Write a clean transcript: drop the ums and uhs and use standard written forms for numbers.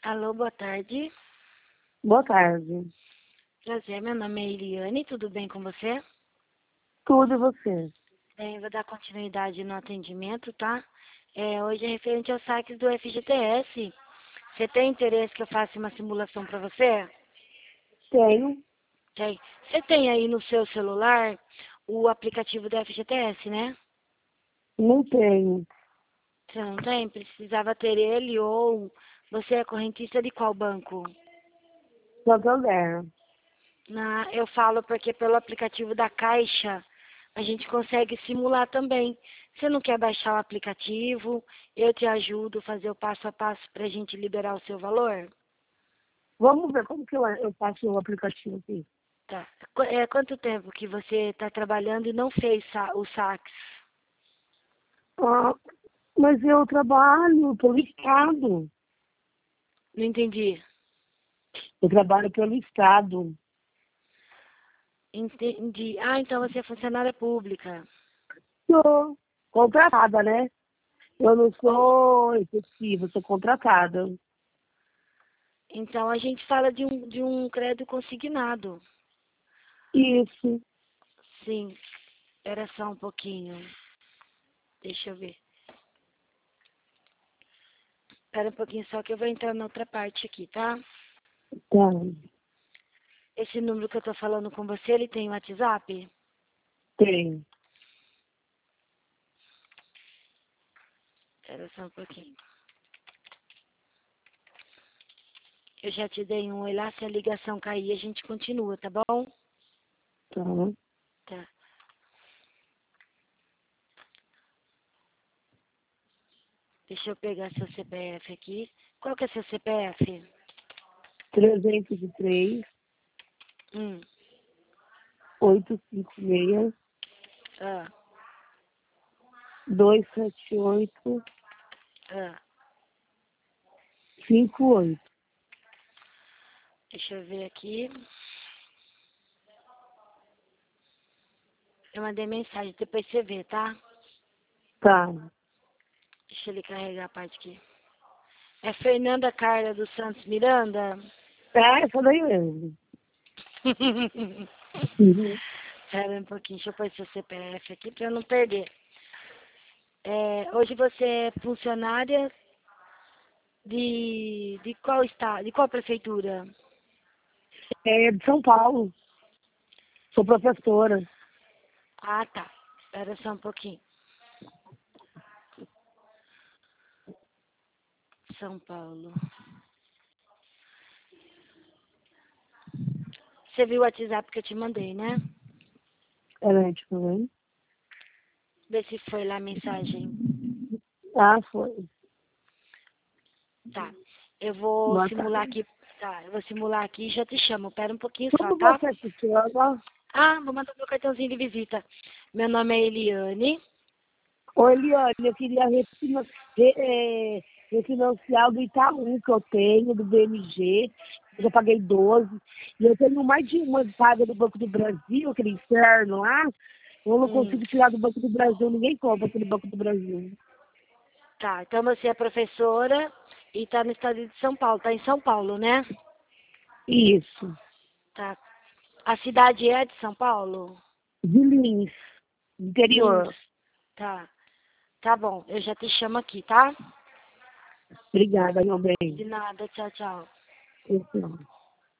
Alô, boa tarde. Boa tarde. Prazer, meu nome é Eliane, tudo bem com você? Tudo e você? Bem, vou dar continuidade no atendimento, tá? Hoje é referente aos saques do FGTS. Você tem interesse que eu faça uma simulação para você? Tenho. Tem. Você tem aí no seu celular o aplicativo do FGTS, né? Não tenho. Você não tem? Precisava ter ele ou você é correntista de qual banco? Santander. Eu falo porque pelo aplicativo da Caixa a gente consegue simular também. Você não quer baixar o aplicativo? Eu te ajudo a fazer o passo a passo para a gente liberar o seu valor? Vamos ver como que eu faço o aplicativo aqui. Tá. Quanto tempo que você está trabalhando e não fez o saque? Ah, mas eu trabalho pelo Estado. Não entendi. Eu trabalho pelo Estado. Entendi. Ah, então você é funcionária pública. Sou contratada, né? Eu não sou efetiva, sou contratada. Então a gente fala de um crédito consignado. Isso. Sim. Espera só um pouquinho. Deixa eu ver. Espera um pouquinho só que eu vou entrar na outra parte aqui, tá? Tá. Esse número que eu tô falando com você, ele tem WhatsApp? Tenho. Espera só um pouquinho. Eu já te dei um oi lá, se a ligação cair, a gente continua, tá bom? Tá. Tá. Deixa eu pegar seu CPF aqui. Qual que é seu CPF? 303, Hum. 856, Ah. 278, Ah. 58. Deixa eu ver aqui. Eu mandei mensagem, depois você vê, tá? Tá. Deixa ele carregar a parte aqui. É Fernanda Carla dos Santos Miranda? É, essa daí mesmo. Uhum. Espera um pouquinho, deixa eu pôr seu CPF aqui para eu não perder. Hoje você é funcionária de qual estado, de qual prefeitura? É de São Paulo. Sou professora. Ah, tá. Espera só um pouquinho. São Paulo. Você viu o WhatsApp que eu te mandei, né? Ela é de também. Vê se foi lá a mensagem. Ah, foi. Tá. Eu vou Boa simular tarde. aqui. Tá, eu vou simular aqui e já te chamo. Espera um pouquinho só, Como tá? você se chama? Ah, vou mandar meu cartãozinho de visita. Meu nome é Eliane. Oi, Eliane, eu queria refinanciar o do Itaú que eu tenho, do BMG. Eu já paguei 12. E eu tenho mais de uma paga do Banco do Brasil, aquele inferno lá. Eu não Hum, consigo tirar do Banco do Brasil. Ninguém compra aquele Banco do Brasil. tá, então você é professora e tá no estado de São Paulo. Tá em São Paulo, né? Isso. Tá. A cidade é de São Paulo? De Lins, Lins. interior. Tá. Tá bom, eu já te chamo aqui, tá? Obrigada, meu bem. De nada, tchau, tchau. Então.